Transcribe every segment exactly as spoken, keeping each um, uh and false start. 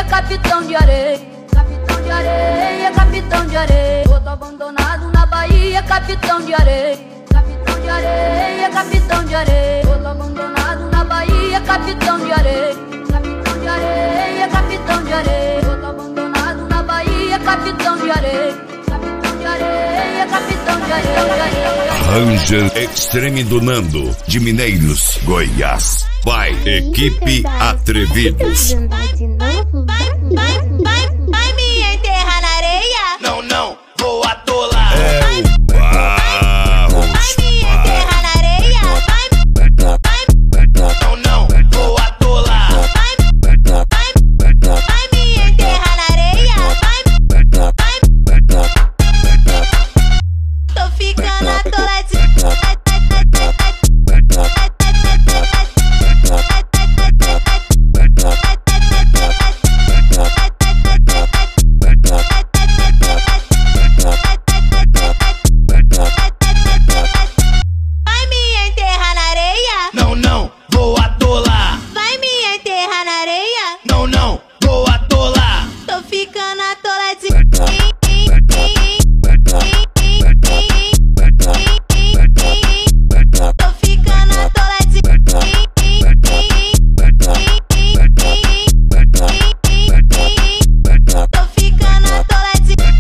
capitão de areia, capitão de areia, capitão de areia. Outro abandonado na Bahia, capitão de areia, capitão de areia, capitão de areia. Outro abandonado na Bahia, capitão de areia, capitão de areia, capitão de areia. Outro abandonado na Bahia, capitão de areia, capitão de areia, capitão de areia. Ranger Extreme do Nando, de Mineiros, Goiás. Vai, equipe Atrevidos. Vai, vai, vai me enterrar na areia? Não, não, vou atolar. É o Barros. Vai me enterrar na areia? Vai, vai, Não, não, vou atolar. vai, vai, vai me enterrar na areia? Vai, vai, tô ficando atoladinha. Não, não, vou atolar. Vai me enterrar na areia? Não, não, vou atolar. Tô ficando atoladinha. Tô ficando atoladinha. Tô ficando atoladinha.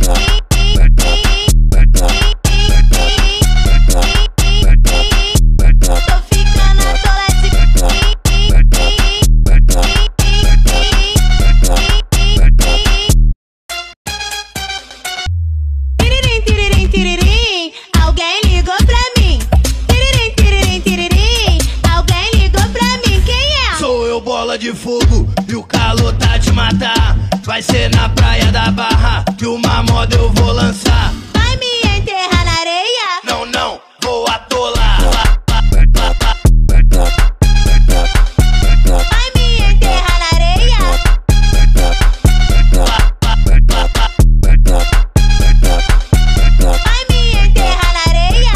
Tô ficando atoladinha. Tiririm, tiririm, tiririm, alguém ligou pra mim. Tiririm, tiririm, tiririm, alguém ligou pra mim. Quem é? Sou eu, bola de fogo, e o calor tá de matar. Vai ser na praia da Barra que uma moda eu vou lançar. Vai me enterrar na areia? Não, não, vou atolar. Vai me enterrar na areia? Vai me enterrar na areia?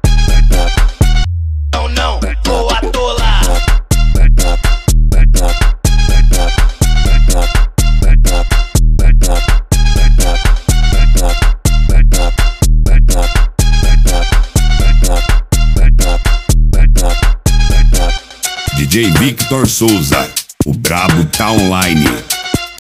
Não, não, vou atolar. D J Victor Souza, o brabo tá online.